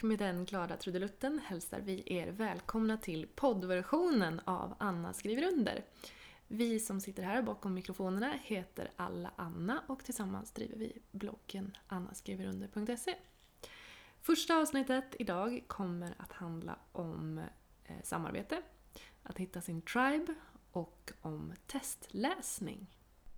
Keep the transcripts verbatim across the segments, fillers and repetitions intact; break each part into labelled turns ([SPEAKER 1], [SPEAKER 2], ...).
[SPEAKER 1] med den glada trudelutten hälsar vi er välkomna till poddversionen av Anna skriver under. Vi som sitter här bakom mikrofonerna heter alla Anna och tillsammans driver vi bloggen annaskriverunder punkt se. Första avsnittet idag kommer att handla om eh, samarbete, att hitta sin tribe och om testläsning.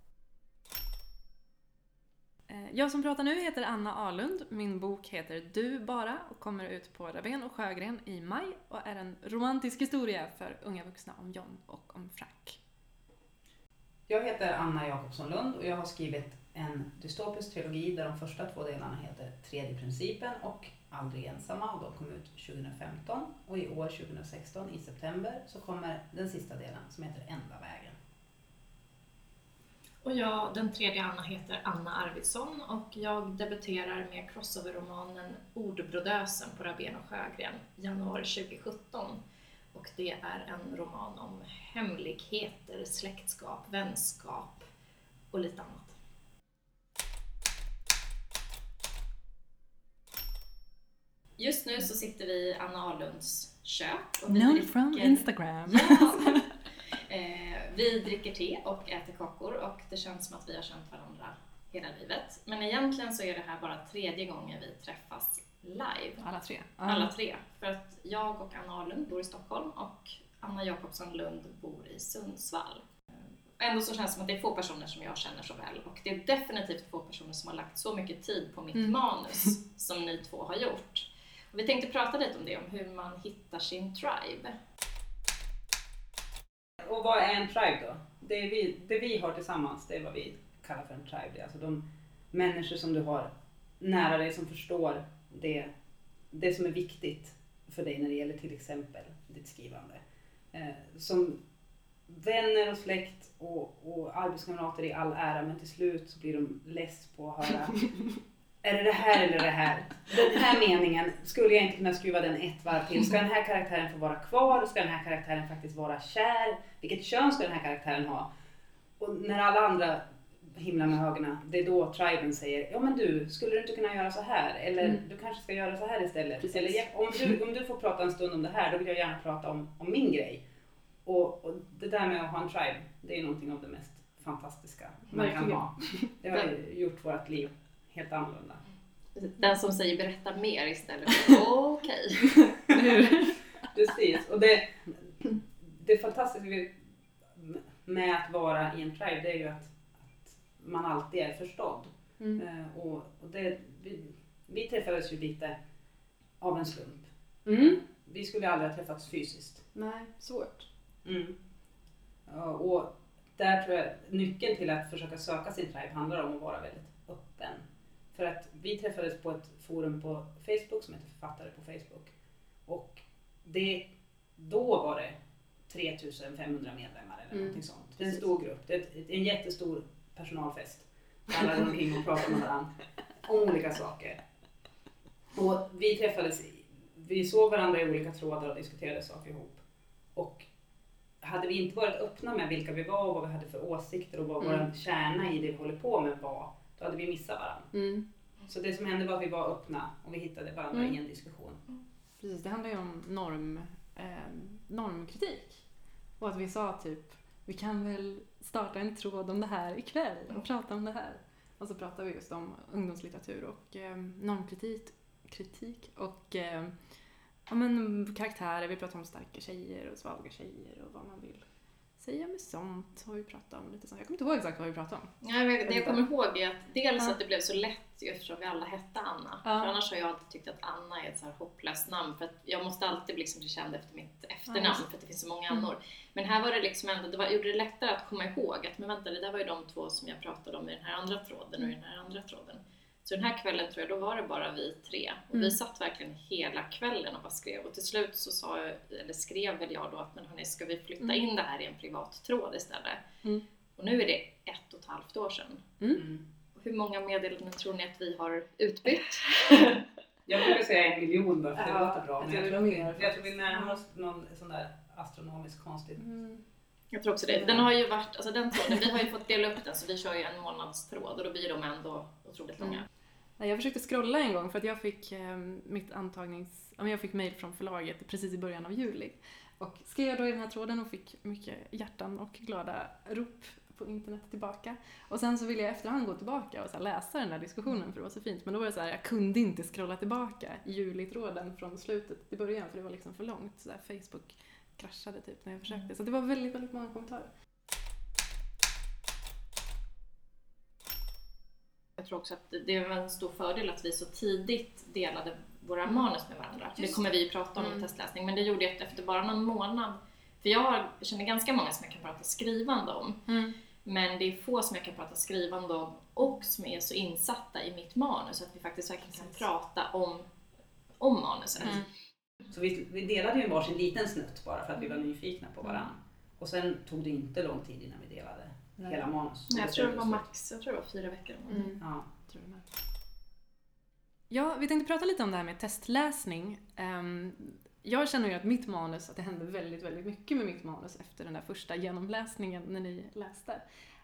[SPEAKER 1] Jag som pratar nu heter Anna Ahlund. Min bok heter Du bara och kommer ut på Rabén och Sjögren i maj och är en romantisk historia för unga vuxna om John och om Frank.
[SPEAKER 2] Jag heter Anna Jakobsson Lund och jag har skrivit en dystopisk trilogi där de första två delarna heter Tredje principen och Aldrig ensamma, och de kom ut tjugohundrafemton, och i år tjugohundrasexton i september så kommer den sista delen som heter Enda vägen.
[SPEAKER 3] Och jag, den tredje Anna, heter Anna Arvidsson och jag debuterar med crossover-romanen Ordbrodösen på Rabén och Sjögren januari tjugosjutton. Och det är en roman om hemligheter, släktskap, vänskap och lite annat. Just nu så sitter vi i Anna Ahlunds kök. Och vi
[SPEAKER 1] Known
[SPEAKER 3] dricker...
[SPEAKER 1] from Instagram.
[SPEAKER 3] Ja. eh, vi dricker te och äter kakor och det känns som att vi har känt varandra hela livet. Men egentligen så är det här bara tredje gången vi träffas live.
[SPEAKER 1] Alla tre.
[SPEAKER 3] Alla tre. För att jag och Anna Ahlund bor i Stockholm och Anna Jakobsson Lund bor i Sundsvall. Ändå så känns det som att det är få personer som jag känner så väl. Och det är definitivt få personer som har lagt så mycket tid på mitt mm. manus som ni två har gjort. Och vi tänkte prata lite om det, om hur man hittar sin tribe.
[SPEAKER 2] Och vad är en tribe då? Det, är vi, det vi har tillsammans, det är vad vi kallar för en tribe. Det är alltså de människor som du har nära dig som förstår det, det som är viktigt för dig när det gäller till exempel ditt skrivande. Eh, som vänner och släkt och, och arbetskamrater i all ära, men till slut så blir de less på att höra är det det här eller det här? Den här meningen, skulle jag inte kunna skruva den ett varv till? Ska den här karaktären få vara kvar? Ska den här karaktären faktiskt vara kär? Vilket kön ska den här karaktären ha? Och när alla andra himlar med ögonen, det är då triben säger ja men du, skulle du inte kunna göra så här? Eller mm. du kanske ska göra så här istället. Precis. Eller om du, om du får prata en stund om det här, då vill jag gärna prata om, om min grej. Och, och det där med att ha en tribe, det är någonting av det mest fantastiska man Verkligen. kan ha. Det har gjort vårt liv helt annorlunda.
[SPEAKER 3] Den som säger berätta mer istället för okej.
[SPEAKER 2] Precis. Och det, det fantastiska med att vara i en tribe, det är ju att, att man alltid är förstådd. Mm. Och, och det, vi, vi träffades ju lite av en slump. Mm. Vi skulle aldrig ha träffats fysiskt.
[SPEAKER 1] Nej, svårt.
[SPEAKER 2] Mm. Och där tror jag nyckeln till att försöka söka sin tribe handlar om att vara väldigt öppen. För att vi träffades på ett forum på Facebook som heter Författare på Facebook. Och det, då var det tre tusen femhundra medlemmar eller mm. någonting sånt. Det är en stor grupp. Det är ett, en jättestor personalfest. Alla går omkring och pratar med varandra om olika saker. Och vi träffades, vi såg varandra i olika trådar och diskuterade saker ihop. Och hade vi inte varit öppna med vilka vi var och vad vi hade för åsikter och vad mm. vår kärna i det vi håller på med var, då hade vi missat varandra. Mm. Så det som hände var att vi var öppna och vi hittade varandra mm. i en diskussion.
[SPEAKER 1] Precis, det handlar ju om norm, eh, normkritik. Och att vi sa typ, vi kan väl starta en tråd om det här ikväll och mm. prata om det här. Och så pratade vi just om ungdomslitteratur och eh, normkritik kritik och eh, ja, men, karaktärer. Vi pratade om starka tjejer och svaga tjejer och vad man vill säga med sånt. Har vi pratat om lite sånt. Jag kommer inte ihåg exakt vad vi pratade om.
[SPEAKER 3] Ja, det jag kommer ihåg är att dels ja. att det blev så lätt eftersom vi alla hette Anna. Ja. För annars har jag alltid tyckt att Anna är ett så här hopplöst namn. För att jag måste alltid bli liksom känd efter mitt efternamn ja, för att det finns så många Annor. Mm. Men här var det liksom ändå, det var, gjorde det lättare att komma ihåg att men vänta, det där var ju de två som jag pratade om i den här andra tråden och i den här andra tråden. Så den här kvällen tror jag, då var det bara vi tre. Och mm. vi satt verkligen hela kvällen och bara skrev. Och till slut så sa jag, eller skrev väl jag då att men hörni, ska vi flytta mm. in det här i en privat tråd istället? Mm. Och nu är det ett och ett halvt år sedan. Mm. Och hur många meddelanden tror ni att vi har utbytt?
[SPEAKER 2] Jag brukar säga en miljon bara, för det ja, låter bra. Men jag, jag, tror, mer, jag tror vi närmar oss någon sån där astronomisk konstigt.
[SPEAKER 3] Mm. Jag tror också det. Den har ju varit, alltså den tråden, vi har ju fått dela upp den så vi kör ju en månadstråd och då blir de ändå otroligt långa.
[SPEAKER 1] Jag försökte scrolla en gång för att jag fick eh, mitt antagnings... Jag fick mejl från förlaget precis i början av juli. Och skrev då i den här tråden och fick mycket hjärtan och glada rop på internet tillbaka. Och sen så ville jag efterhand gå tillbaka och så här läsa den här diskussionen för det var så fint. Men då var det så här, jag kunde inte scrolla tillbaka i juli-tråden från slutet till början för det var liksom för långt. Så där Facebook kraschade typ när jag försökte. Så det var väldigt, väldigt många kommentarer.
[SPEAKER 3] Jag tror också att det var en stor fördel att vi så tidigt delade våra manus med varandra. Just det kommer vi ju prata om mm. i testläsning. Men det gjorde jag efter bara någon månad. För jag, har, jag känner ganska många som jag kan prata skrivande om. Mm. Men det är få som jag kan prata skrivande om och som är så insatta i mitt manus. Att vi faktiskt verkligen kan prata om, om manuset. Mm.
[SPEAKER 2] Så vi, vi delade ju en varsin liten snutt bara för att vi var nyfikna på varandra. Och sen tog det inte lång tid innan vi delade Nej. hela manus.
[SPEAKER 3] Nej, jag tror det var max, jag tror det var fyra veckor.
[SPEAKER 1] Mm. Ja, tror det med. Ja, vi tänkte prata lite om det här med testläsning. Um, jag känner ju att mitt manus, att det hände väldigt, väldigt mycket med mitt manus efter den där första genomläsningen när ni läste.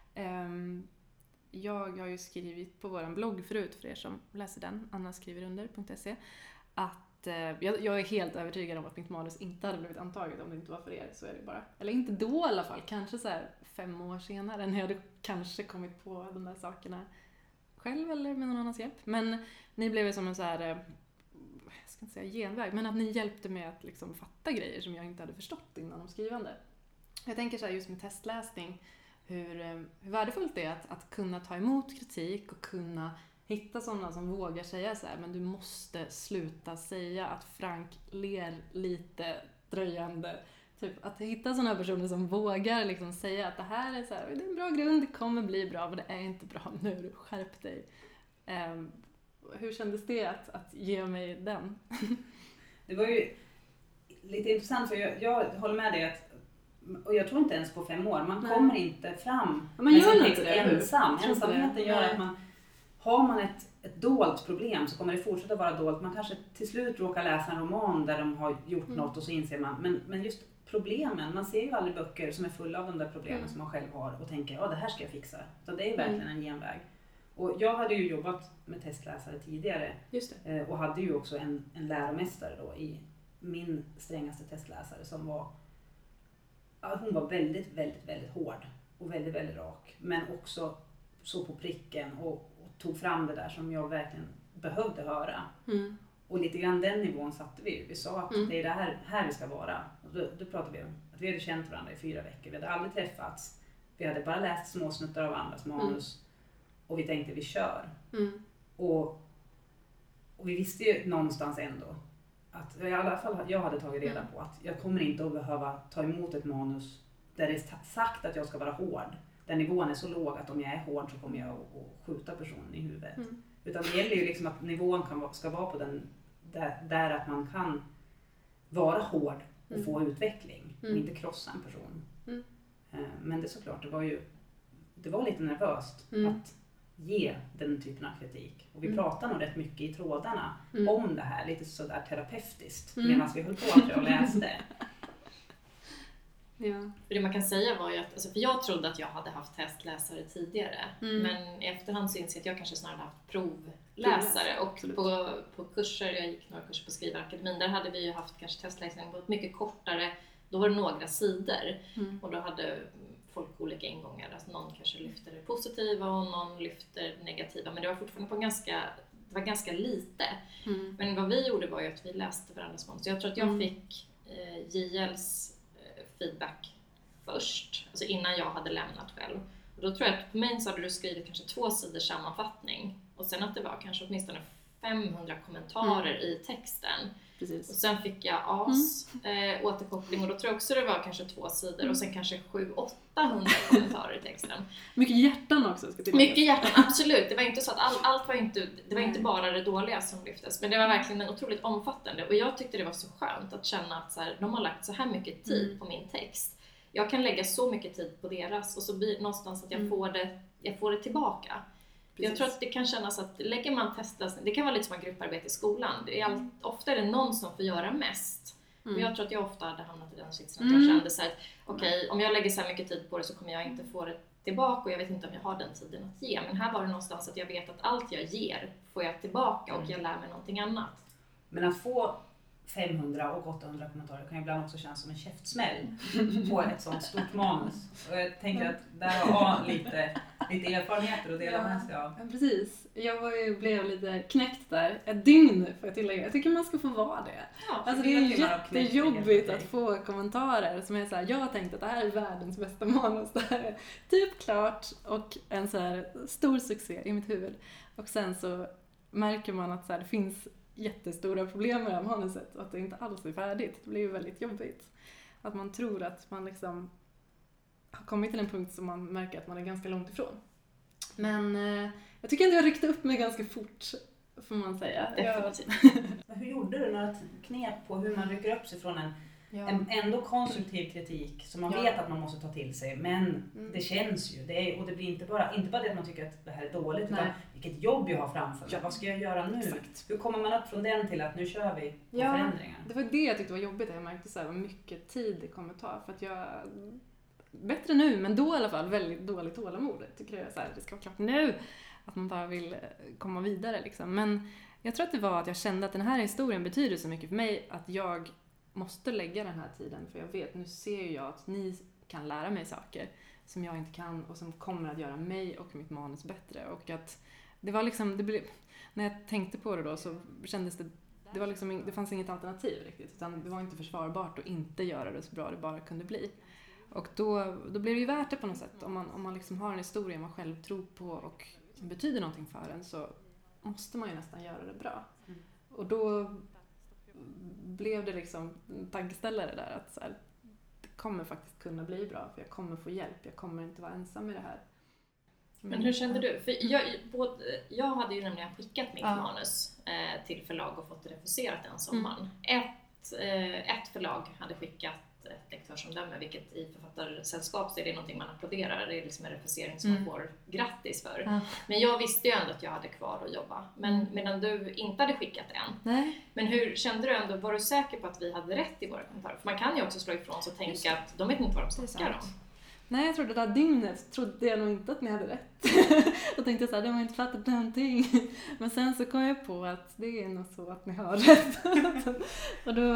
[SPEAKER 1] Um, jag har ju skrivit på vår blogg förut för er som läser den, annaskriverunder punkt se, att uh, jag, jag är helt övertygad om att mitt manus inte hade blivit antaget om det inte var för er, så är det bara. Eller inte då i alla fall, kanske så här fem år senare när jag hade kanske kommit på de där sakerna själv eller med någon annans hjälp. Men ni blev som en så här, jag ska inte säga genväg, men att ni hjälpte mig att liksom fatta grejer som jag inte hade förstått innan om skrivande. Jag tänker så här just med testläsning, hur, hur värdefullt det är att, att kunna ta emot kritik och kunna hitta sådana som vågar säga så här, men du måste sluta säga att Frank ler lite dröjande. Typ att hitta sådana personer som vågar liksom säga att det här är så här, det är en bra grund, det kommer bli bra, men det är inte bra nu, skärp dig. Um, hur kändes det att, att ge mig den?
[SPEAKER 2] Det var ju lite intressant för jag, jag håller med dig att, och jag tror inte ens på fem år, man Nej. kommer inte fram
[SPEAKER 1] man
[SPEAKER 2] med
[SPEAKER 1] gör
[SPEAKER 2] sin
[SPEAKER 1] inte
[SPEAKER 2] text
[SPEAKER 1] det,
[SPEAKER 2] ensam. Ensamheten gör att man, har man ett, ett dolt problem så kommer det fortsätta vara dolt. Man kanske till slut råkar läsa en roman där de har gjort mm. något och så inser man, men, men just problemen, man ser ju aldrig böcker som är fulla av de där problemen mm. som man själv har och tänker, ja det här ska jag fixa. Så det är verkligen mm. en genväg. Och jag hade ju jobbat med testläsare tidigare.
[SPEAKER 1] Just det.
[SPEAKER 2] Och hade ju också en, en läromästare då i min strängaste testläsare som var, ja, hon var väldigt, väldigt, väldigt hård och väldigt, väldigt rak. Men också så på pricken och, och tog fram det där som jag verkligen behövde höra. Mm. Och lite grann den nivån satte vi. Vi sa att mm. det är det här, här vi ska vara. Och då, då pratade vi om att vi hade känt varandra i fyra veckor. Vi hade aldrig träffats. Vi hade bara läst småsnuttar av andras manus. Mm. Och vi tänkte vi kör. Mm. Och, och vi visste ju någonstans ändå att i alla fall jag hade tagit reda på att jag kommer inte att behöva ta emot ett manus där det är sagt att jag ska vara hård. Där nivån är så låg att om jag är hård så kommer jag att skjuta personen i huvudet. Mm. Utan det gäller ju liksom att nivån kan, ska vara på den där, där att man kan vara hård och mm. få utveckling och mm. inte krossa en person. Mm. Men det såklart, det var ju det var lite nervöst mm. att ge den typen av kritik. Och vi mm. pratade nog rätt mycket i trådarna mm. om det här, lite sådär terapeutiskt mm. medan vi höll på och läste.
[SPEAKER 3] Ja. För det man kan säga var ju att, alltså för jag trodde att jag hade haft testläsare tidigare, mm. men i efterhand så inser jag att jag kanske snarare haft provläsare. Och på, på kurser, jag gick några kurser på Skrivarakademin, där hade vi ju haft kanske testläsning på ett mycket kortare, då var det några sidor mm. och då hade folk olika ingångar, alltså någon kanske lyfter det positiva och någon lyfter det negativa, men det var fortfarande på ganska, det var ganska lite. Mm. Men vad vi gjorde var ju att vi läste varandras manus. Jag tror att jag mm. fick eh, J L:s feedback först, alltså innan jag hade lämnat själv. Och då tror jag att på mig så hade du skrivit kanske två sidor sammanfattning och sen att det var kanske åtminstone femhundra kommentarer mm. i texten. Precis. Och sen fick jag as mm. eh, återkoppling och då tror jag också det var kanske två sidor mm. och sen kanske sju åttahundra kommentarer i texten.
[SPEAKER 1] Mycket hjärtan också ska till.
[SPEAKER 3] Mycket hjärtan, absolut. Det var inte så att all, allt var inte, det var inte bara det dåliga som lyftes, men det var verkligen en otroligt omfattande och jag tyckte det var så skönt att känna att så här, de har lagt så här mycket tid mm. på min text. Jag kan lägga så mycket tid på deras och så blir det någonstans att jag, mm. får, det, jag får det tillbaka. Precis. Jag tror att det kan kännas att lägger man testläsning, det kan vara lite som en grupparbete i skolan. Det är allt, mm. ofta är det någon som får göra mest. Mm. Men jag tror att jag ofta hade hamnat i den sitsen att mm. jag kände så här, okej, okay, om jag lägger så här mycket tid på det så kommer jag inte få det tillbaka och jag vet inte om jag har den tiden att ge. Men här var det någonstans att jag vet att allt jag ger får jag tillbaka och jag lär mig någonting annat.
[SPEAKER 2] Men att få femhundra och åttahundra kommentarer kan ju ibland också kännas som en käftsmäll på ett sånt stort manus. Och jag tänker att där har jag lite, lite erfarenheter att dela med sig av.
[SPEAKER 1] Ja, precis. Jag var ju, blev lite knäckt där. Ett dygn får jag tillägga. Jag tycker man ska få vara det.
[SPEAKER 3] Ja,
[SPEAKER 1] alltså det är jättejobbigt att få kommentarer som är så här: jag har tänkt att det här är världens bästa manus. Det här är typ klart och en så här stor succé i mitt huvud. Och sen så märker man att så här, det finns jättestora problem med det här manuset och att det inte alls är färdigt. Det blir ju väldigt jobbigt. Att man tror att man liksom har kommit till en punkt som man märker att man är ganska långt ifrån. Men eh, jag tycker ändå jag ryckte upp mig ganska fort, får man säga.
[SPEAKER 3] Definitivt.
[SPEAKER 2] Men hur gjorde du några knep på hur man rycker upp sig från en,
[SPEAKER 1] Ja.
[SPEAKER 2] en ändå konstruktiv kritik som man
[SPEAKER 1] Ja.
[SPEAKER 2] vet att man måste ta till sig, men
[SPEAKER 1] Mm.
[SPEAKER 2] det känns ju. Det är, och det blir inte bara, inte bara det att man tycker att det här är dåligt,
[SPEAKER 1] Nej.
[SPEAKER 2] utan vilket jobb jag har framför mig.
[SPEAKER 1] Ja.
[SPEAKER 2] Vad ska jag göra nu?
[SPEAKER 1] Exakt.
[SPEAKER 2] Hur kommer man upp från den till att nu kör vi på
[SPEAKER 1] Ja.
[SPEAKER 2] förändringar?
[SPEAKER 1] Det var det jag tyckte var jobbigt. Jag märkte så här vad mycket tid det kommer ta. För att jag... Bättre nu, men då i alla fall väldigt dåligt tålamod. Jag tycker jag så här, det ska vara klart nu. Att man bara vill komma vidare liksom. Men jag tror att det var att jag kände att den här historien betyder så mycket för mig att jag måste lägga den här tiden. För jag vet, nu ser jag att ni kan lära mig saker som jag inte kan och som kommer att göra mig och mitt manus bättre. Och att det var liksom, det blev, när jag tänkte på det då så kändes det, det var liksom, det fanns inget alternativ riktigt. Utan det var inte försvarbart att inte göra det så bra det bara kunde bli. Och då, då blir det ju värt det på något sätt. Om man, om man liksom har en historia man själv tror på och som betyder någonting för en så måste man ju nästan göra det bra.
[SPEAKER 2] Mm.
[SPEAKER 1] Och då blev det liksom en taggställare där att så här, det kommer faktiskt kunna bli bra för jag kommer få hjälp. Jag kommer inte vara ensam i det här.
[SPEAKER 3] Men hur kände du? För jag, både, jag hade ju nämligen skickat mitt
[SPEAKER 1] Ja.
[SPEAKER 3] manus eh, till förlag och fått det refuserat den sommaren. Mm. Ett, eh, ett förlag hade skickat ett lektörsomdöme, vilket i författarsällskap så är det någonting man applåderar. Det är liksom en refusering som
[SPEAKER 1] Mm.
[SPEAKER 3] man får grattis för.
[SPEAKER 1] Ja.
[SPEAKER 3] Men jag visste ju ändå att jag hade kvar att jobba. Men medan du inte hade skickat än.
[SPEAKER 1] Nej.
[SPEAKER 3] Men hur kände du ändå? Var du säker på att vi hade rätt i våra kommentarer? För man kan ju också slå ifrån sig och tänka att de vet inte vad de
[SPEAKER 1] Det är
[SPEAKER 3] snackar om.
[SPEAKER 1] sant. Nej, jag trodde det där dygnet trodde jag nog inte att ni hade rätt. Då tänkte jag så här, det har inte fattat någonting. Men sen så kom jag på att det är nog så att ni har rätt. Och då,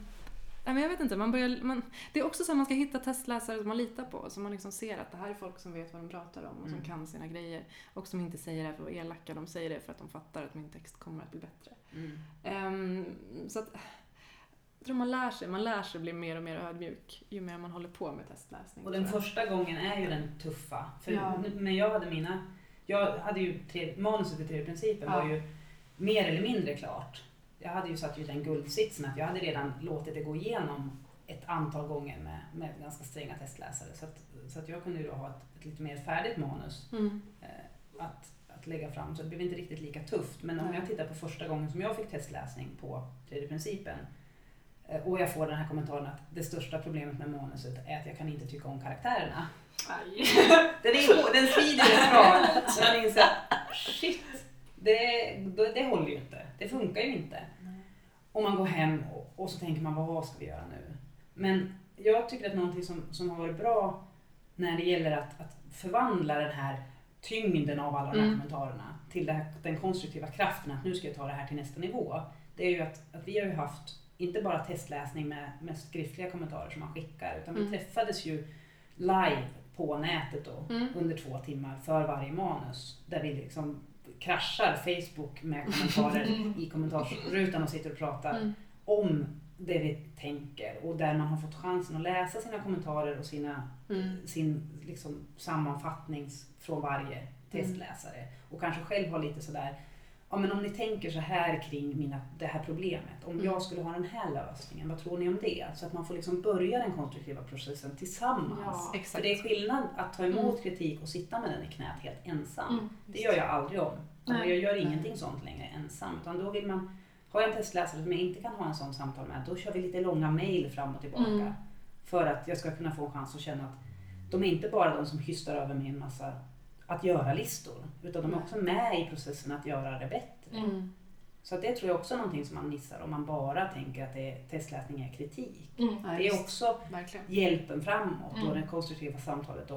[SPEAKER 1] nej men jag vet inte, man börjar, man, det är också så att man ska hitta testläsare som man litar på. Så man liksom ser att det här är folk som vet vad de pratar om och som
[SPEAKER 2] Mm.
[SPEAKER 1] kan sina grejer. Och som inte säger det för att vara elaka, de säger det för att de fattar att min text kommer att bli bättre.
[SPEAKER 2] Mm.
[SPEAKER 1] Um, så att jag tror man lär sig, man lär sig bli mer och mer ödmjuk ju mer man håller på med testläsning.
[SPEAKER 2] Och den
[SPEAKER 1] tror jag.
[SPEAKER 2] första gången är ju den tuffa. För
[SPEAKER 1] Ja.
[SPEAKER 2] när jag hade mina, jag hade ju tre, manuset i tredje principen
[SPEAKER 1] Ja.
[SPEAKER 2] var ju mer eller mindre klart. Jag hade ju satt ju den guldsitsen att jag hade redan låtit det gå igenom ett antal gånger med, med ganska stränga testläsare. Så att, så att jag kunde ju då ha ett, ett lite mer färdigt manus
[SPEAKER 1] Mm.
[SPEAKER 2] eh, att, att lägga fram. Så det blev inte riktigt lika tufft. Men om
[SPEAKER 1] Nej.
[SPEAKER 2] jag tittar på första gången som jag fick testläsning på tredje principen eh, och jag får den här kommentaren att det största problemet med manuset är att jag kan inte tycka om karaktärerna.
[SPEAKER 1] Aj.
[SPEAKER 2] Den, är, den svider rätt bra. Så jag inser att shit, det, det, det håller ju inte. Det funkar ju inte. Och man går hem och, och så tänker man, vad ska vi göra nu? Men jag tycker att någonting som, som har varit bra när det gäller att, att förvandla den här tyngden av alla de här
[SPEAKER 1] Mm.
[SPEAKER 2] kommentarerna till det här, den konstruktiva kraften att nu ska jag ta det här till nästa nivå. Det är ju att, att vi har ju haft inte bara testläsning med, med skriftliga kommentarer som man skickar, utan
[SPEAKER 1] Mm.
[SPEAKER 2] vi träffades ju live på nätet då,
[SPEAKER 1] Mm.
[SPEAKER 2] under två timmar för varje manus. Där vi liksom kraschar Facebook med kommentarer i kommentarsrutan och sitter och pratar
[SPEAKER 1] Mm.
[SPEAKER 2] om det vi tänker. Och där man har fått chansen att läsa sina kommentarer och sina,
[SPEAKER 1] Mm.
[SPEAKER 2] sin liksom, sammanfattning från varje testläsare. Och kanske själv ha lite sådär, ja men om ni tänker så här kring mina, det här problemet. Om
[SPEAKER 1] Mm.
[SPEAKER 2] jag skulle ha den här lösningen, vad tror ni om det? Så att man får liksom börja den konstruktiva processen tillsammans.
[SPEAKER 3] Ja,
[SPEAKER 2] För
[SPEAKER 1] exakt.
[SPEAKER 2] det är skillnad att ta emot
[SPEAKER 1] Mm.
[SPEAKER 2] kritik och sitta med den i knät helt ensam.
[SPEAKER 3] Mm.
[SPEAKER 2] Det gör jag aldrig om. Alltså
[SPEAKER 3] Nej.
[SPEAKER 2] jag gör ingenting sånt längre ensam. Utan då vill man, har jag en testläsare som jag inte kan ha en sån samtal med, då kör vi lite långa mejl fram och tillbaka.
[SPEAKER 1] Mm.
[SPEAKER 2] För att jag ska kunna få en chans att känna att de är inte bara de som hystar över mig en massa att göra listor. Utan de är också med i processen att göra det bättre.
[SPEAKER 1] Mm.
[SPEAKER 2] Så att det tror jag också är någonting som man missar om man bara tänker att det är, testläsning är kritik.
[SPEAKER 3] Mm.
[SPEAKER 1] Ja,
[SPEAKER 2] Det är
[SPEAKER 1] just.
[SPEAKER 2] också
[SPEAKER 1] Verkligen.
[SPEAKER 2] hjälpen framåt och
[SPEAKER 3] Mm.
[SPEAKER 2] det konstruktiva samtalet om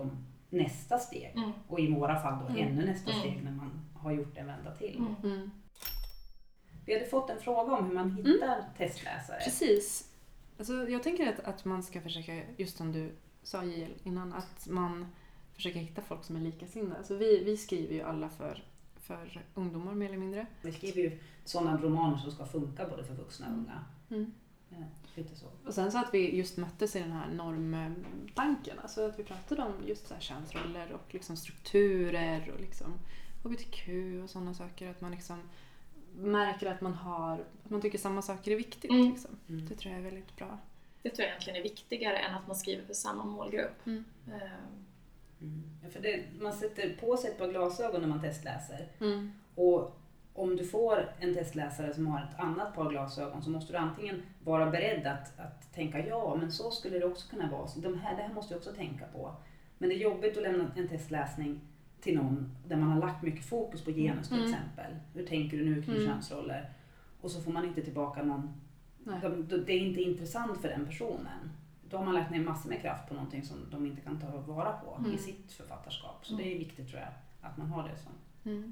[SPEAKER 2] nästa steg.
[SPEAKER 3] Mm.
[SPEAKER 2] Och i våra fall då
[SPEAKER 1] Mm.
[SPEAKER 2] ännu nästa
[SPEAKER 3] Mm.
[SPEAKER 2] steg när man har gjort en vända till.
[SPEAKER 3] Mm.
[SPEAKER 1] Mm.
[SPEAKER 2] Vi hade fått en fråga om hur man hittar mm. testläsare.
[SPEAKER 1] Precis. Alltså, jag tänker att, att man ska försöka, just som du sa J L innan, att man försöker hitta folk som är likasinnade. Alltså, vi, vi skriver ju alla för, för ungdomar mer eller mindre.
[SPEAKER 2] Vi skriver ju sådana romaner som ska funka både för vuxna och unga.
[SPEAKER 1] Mm.
[SPEAKER 2] Ja, lite så.
[SPEAKER 1] Och sen så att vi just möttes i den här normtanken. Alltså att vi pratade om just så här könsroller och liksom strukturer och liksom H B T Q och sådana saker. Att man liksom märker att man har, att man tycker samma saker är viktigt.
[SPEAKER 3] Mm.
[SPEAKER 1] Liksom.
[SPEAKER 2] Mm.
[SPEAKER 1] Det tror jag är väldigt bra.
[SPEAKER 3] Det tror jag egentligen är viktigare än att man skriver för samma målgrupp.
[SPEAKER 1] Mm.
[SPEAKER 3] Um,
[SPEAKER 2] Mm. Ja, för det, man sätter på sig ett par glasögon när man testläser.
[SPEAKER 1] Mm.
[SPEAKER 2] Och om du får en testläsare som har ett annat par glasögon så måste du antingen vara beredd att, att tänka ja, men så skulle det också kunna vara. Så de här, det här måste jag också tänka på. Men det är jobbigt att lämna en testläsning till någon där man har lagt mycket fokus på genus till
[SPEAKER 1] Mm.
[SPEAKER 2] exempel. Hur tänker du nu kring
[SPEAKER 1] Mm.
[SPEAKER 2] könsroller? Och så får man inte tillbaka någon.
[SPEAKER 1] Nej.
[SPEAKER 2] De, de, det är inte intressant för den personen. Då har man lagt ner massor med kraft på någonting som de inte kan ta vara på
[SPEAKER 1] Mm.
[SPEAKER 2] i sitt författarskap. Så
[SPEAKER 1] Mm.
[SPEAKER 2] det är viktigt tror jag, att man har det som.
[SPEAKER 1] Mm.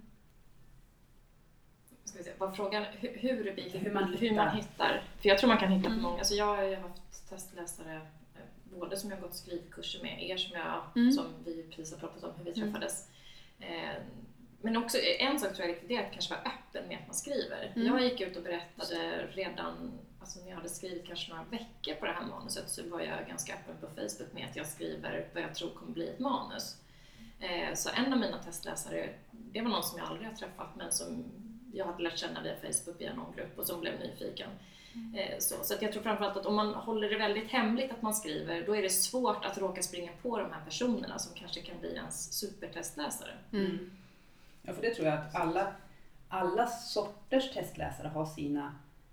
[SPEAKER 3] ska vi se, vad frågan hur, hur, vi,
[SPEAKER 2] Hur man
[SPEAKER 3] hur man
[SPEAKER 2] hittar.
[SPEAKER 3] hittar. För jag tror man kan hitta
[SPEAKER 1] Mm.
[SPEAKER 3] på många. Alltså jag har ju haft testläsare eh, både som jag har gått skrivkurser med, er som jag
[SPEAKER 1] Mm.
[SPEAKER 3] som vi precis har pratat om hur vi
[SPEAKER 1] Mm.
[SPEAKER 3] träffades. Eh, men också en sak tror jag är viktigt, det är att kanske vara öppen med att man skriver.
[SPEAKER 1] Mm.
[SPEAKER 3] Jag gick ut och berättade redan, alltså när jag hade skrivit kanske några veckor på det här manuset, så var jag ganska öppen på Facebook med att jag skriver vad jag tror kommer bli ett manus. Eh, så en av mina testläsare, det var någon som jag aldrig har träffat men som jag hade lärt känna via Facebook via någon grupp och som blev nyfiken. Eh, så så att jag tror framförallt att om man håller det väldigt hemligt att man skriver, då är det svårt att råka springa på de här personerna som kanske kan bli ens supertestläsare.
[SPEAKER 1] Mm.
[SPEAKER 2] Ja, för det tror jag att alla, alla sorters testläsare har sina,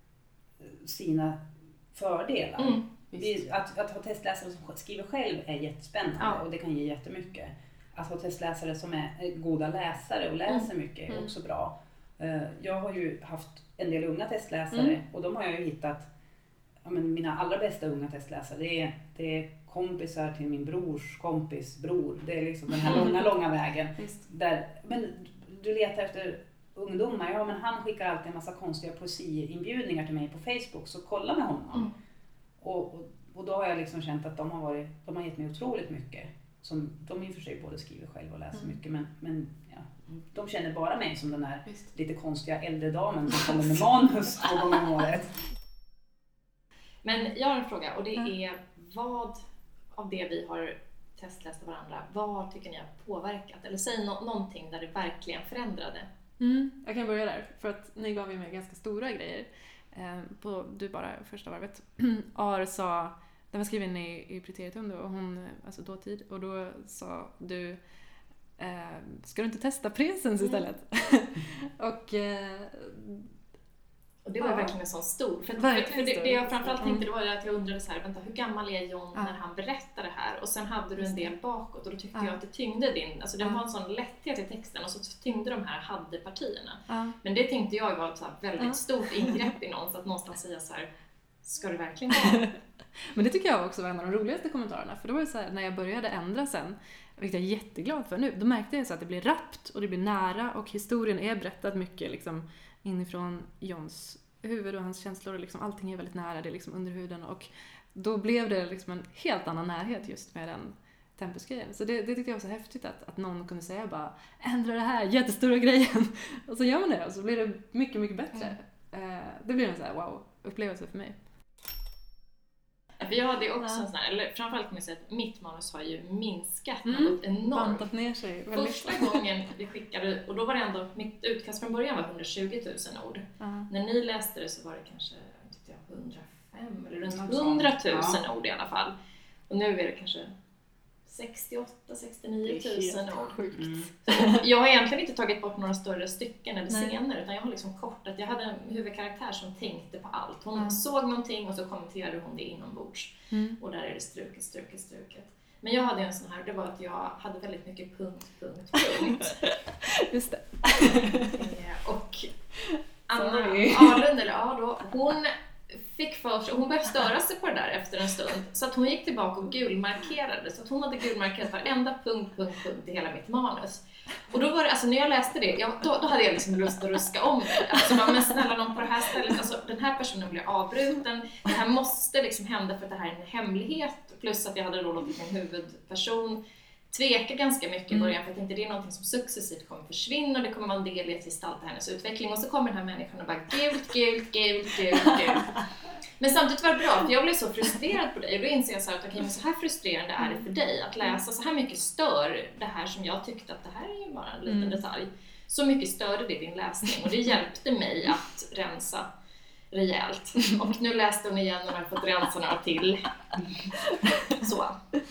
[SPEAKER 2] sina fördelar.
[SPEAKER 3] Mm.
[SPEAKER 2] Vi, att, att ha testläsare som skriver själv är jättespännande
[SPEAKER 3] Ja.
[SPEAKER 2] och det kan ge jättemycket. Att ha testläsare som är goda läsare och läser mycket är
[SPEAKER 3] Mm.
[SPEAKER 2] också bra. Eh, Jag har ju haft en del unga testläsare
[SPEAKER 1] Mm.
[SPEAKER 2] och de har jag ju hittat, ja, men mina allra bästa unga testläsare. Det är, det är kompisar till min brors kompis bror. Det är liksom den här långa, långa vägen.
[SPEAKER 1] Visst.
[SPEAKER 2] Där, men du letar efter ungdomar, ja men han skickar alltid en massa konstiga poesiinbjudningar till mig på Facebook, så kolla med honom.
[SPEAKER 3] Mm.
[SPEAKER 2] Och, och, och då har jag liksom känt att de har, varit, de har gett mig otroligt mycket. Som, de i och för sig både skriver själv och läser
[SPEAKER 1] Mm.
[SPEAKER 2] mycket, men, men ja, de känner bara mig som den här
[SPEAKER 1] Visst.
[SPEAKER 2] lite konstiga äldre damen som kommer med manus två gånger om året.
[SPEAKER 3] Men jag har en fråga och det
[SPEAKER 1] Mm.
[SPEAKER 3] är vad av det vi har testläst av varandra, vad tycker ni har påverkat? Eller säg no- någonting där det verkligen förändrade.
[SPEAKER 1] Mm, jag kan börja där, för att ni gav ju mig ganska stora grejer eh, på du bara första varvet. Ar sa, den var skriven i, i Preteritum då, och hon, alltså dåtid, och då sa du eh, ska du inte testa presens istället? och eh,
[SPEAKER 3] Och det var
[SPEAKER 1] Ja.
[SPEAKER 3] verkligen en sån stor. För, för,
[SPEAKER 1] Verkligen
[SPEAKER 3] för det,
[SPEAKER 1] stor.
[SPEAKER 3] det jag framförallt
[SPEAKER 1] Mm.
[SPEAKER 3] tänkte det var att jag undrade så här, vänta, hur gammal är John
[SPEAKER 1] Ja.
[SPEAKER 3] när han berättar det här? Och sen hade du en
[SPEAKER 1] Just det.
[SPEAKER 3] del bakåt och då tyckte
[SPEAKER 1] Ja.
[SPEAKER 3] jag att det tyngde din, alltså det
[SPEAKER 1] Ja.
[SPEAKER 3] var en sån lätthet i texten och så tyngde de här hade-partierna.
[SPEAKER 1] ja.
[SPEAKER 3] Men det tänkte jag var ett så här väldigt
[SPEAKER 1] Ja.
[SPEAKER 3] stort ingrepp i någon, så att någonstans säga så här, ska du verkligen vara?
[SPEAKER 1] Men det tycker jag också var en av de roligaste kommentarerna, för då var det så här, när jag började ändra sen, vilket jag är jätteglad för nu, då märkte jag så att det blir rappt och det blir nära och historien är berättad mycket liksom inifrån Johns huvud och hans känslor och liksom allting är väldigt nära, det är liksom under huden, och då blev det liksom en helt annan närhet just med den tempusgrejen. Så det, det tyckte jag var så häftigt att, att någon kunde säga bara ändra det här jättestora grejen och så gör man det och så blir det mycket, mycket bättre. Mm. Det blir en så här wow-upplevelse för mig.
[SPEAKER 3] För jag hade också
[SPEAKER 1] Ja.
[SPEAKER 3] en sån här, eller framförallt kan man säga att mitt manus har ju minskat
[SPEAKER 1] Mm.
[SPEAKER 3] något enormt.
[SPEAKER 1] Bantat ner sig väldigt.
[SPEAKER 3] Första gången vi skickade, och då var det ändå, mitt utkast från början var hundratjugo tusen ord.
[SPEAKER 1] Ja.
[SPEAKER 3] När ni läste det så var det kanske tyckte jag, hundrafem eller runt
[SPEAKER 2] Något sånt.
[SPEAKER 3] hundratusen
[SPEAKER 2] Ja.
[SPEAKER 3] ord i alla fall. Och nu är det kanske sextioåtta sextionio tusen ord.
[SPEAKER 1] sjukt.
[SPEAKER 2] Mm.
[SPEAKER 3] Jag har egentligen inte tagit bort några större stycken eller
[SPEAKER 1] Nej.
[SPEAKER 3] scener, utan jag har liksom kortat. Jag hade en huvudkaraktär som tänkte på allt. Hon
[SPEAKER 1] Ja.
[SPEAKER 3] såg någonting och så kommenterade hon det inombords.
[SPEAKER 1] Mm.
[SPEAKER 3] Och där är det struket, struket, struket. Men jag hade en sån här, det var att jag hade väldigt mycket punkt, punkt, punkt.
[SPEAKER 1] Just det.
[SPEAKER 3] Eh, och Anna
[SPEAKER 1] Sorry.
[SPEAKER 3] Arlund, eller ja då, hon fick för sig, hon började störa sig på det där efter en stund, så att hon gick tillbaka och gulmarkerade, så att hon hade gulmarkerat varenda punkt, punkt, punkt i hela mitt manus. Och då var det, alltså när jag läste det, jag, då, då hade jag liksom lust att ruska om det. Alltså bara, men snälla någon på det här stället, alltså den här personen blir avbruten, det här måste liksom hända för att det här är en hemlighet, plus att jag hade då låtit min huvudperson tveka ganska mycket i början, för att inte det är någonting som successivt kommer försvinna och det kommer vara en del i att gestalta hennes utveckling, och så kommer den här människan och bara gult, gult, gult, gult, gult. Men samtidigt var det bra, för jag blev så frustrerad på dig och då inser jag så här att okej, men så här frustrerande är det för dig att läsa, så här mycket stör det här som jag tyckte att det här är ju bara en liten mm. detalj. Så mycket störde det din läsning och det hjälpte mig att rensa rejält. Och nu läste hon igen och har fått rensa några till. Så.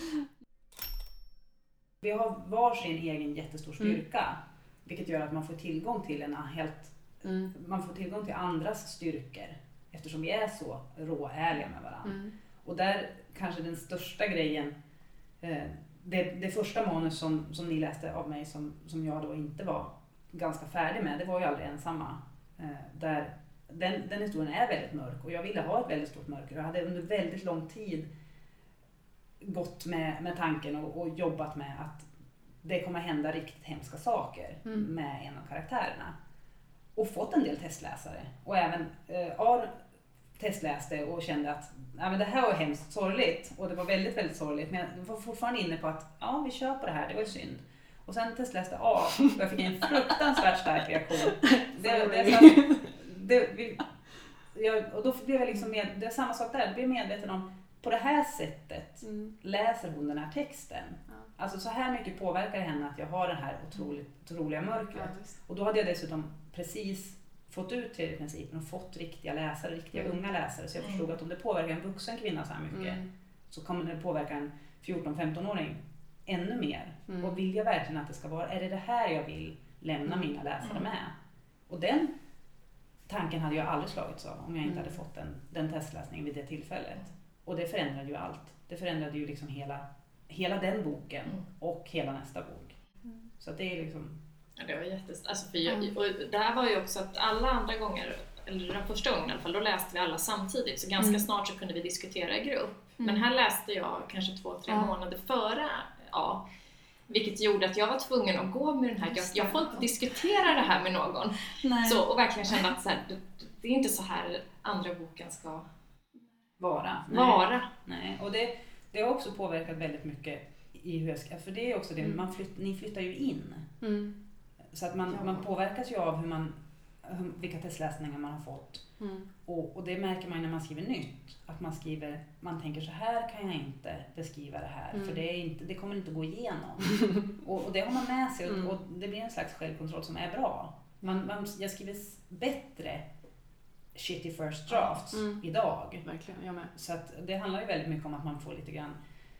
[SPEAKER 2] Vi har varsin egen jättestor styrka, mm. vilket gör att man får tillgång till en helt, mm. man får tillgång till andras styrkor. Eftersom vi är så råärliga med varandra. Mm. Och där kanske den största grejen, eh, det, det första manus som, som ni läste av mig som, som jag då inte var ganska färdig med, det var ju Aldrig ensamma. Eh, där den, den historien är väldigt mörk och jag ville ha ett väldigt stort mörker. Jag hade under väldigt lång tid gått med, med tanken och, och jobbat med att det kommer hända riktigt hemska saker mm. med en av karaktärerna. Och fått en del testläsare. Och även eh, Ar testläste och kände att ja, men det här var hemskt sorgligt. Och det var väldigt, väldigt sorgligt. Men jag var fortfarande inne på att ja, vi kör på det här, det var ju synd. Och sen testläste A och jag fick en fruktansvärt stark reaktion. Det, det, så, det, vi, jag, och då blev jag liksom med, det är samma sak där, jag blev medveten om på det här sättet mm. läser hon den här texten. Ja. Alltså så här mycket påverkar henne att jag har det här otroligt, otroliga mörkret. Ja, och då hade jag dessutom precis fått ut tredje principen och fått riktiga läsare, riktiga mm. unga läsare. Så jag förstod att om det påverkar en vuxen kvinna så här mycket mm. så kommer det påverka en fjorton-femton-åring ännu mer. Mm. Och vill jag verkligen att det ska vara, är det det här jag vill lämna mm. mina läsare mm. med? Och den tanken hade jag aldrig slagits av om jag inte mm. hade fått den, den testläsningen vid det tillfället. Och det förändrade ju allt. Det förändrade ju liksom hela, hela den boken mm. och hela nästa bok. Mm. Så att det är liksom...
[SPEAKER 3] Ja, det var jättest... Alltså för jag, och det här var ju också att alla andra gånger, eller den första gången i alla fall, då läste vi alla samtidigt. Så ganska mm. snart så kunde vi diskutera i grupp. Mm. Men här läste jag kanske två, tre mm. månader före, ja. Vilket gjorde att jag var tvungen att gå med den här. Jag, jag får inte diskutera det här med någon. Nej. Så, och verkligen kände att så här, det, det är inte så här andra boken ska
[SPEAKER 2] vara.
[SPEAKER 3] vara.
[SPEAKER 2] Nej. Nej. Och det, det har också påverkat väldigt mycket i hur jag ska, för det är också det, mm. man flytt, ni flyttar ju in. Mm. Så att man, ja. man påverkas ju av hur man, hur, vilka testläsningar man har fått. Mm. Och, och det märker man när man skriver nytt. Att man skriver, man tänker så här kan jag inte beskriva det här. Mm. För det, är inte, det kommer inte gå igenom. och, och det har man med sig och, mm. och det blir en slags självkontroll som är bra. Man, man, jag skriver bättre shitty first drafts mm. idag.
[SPEAKER 1] Verkligen, jag med.
[SPEAKER 2] Så att det handlar ju väldigt mycket om att man får lite grann.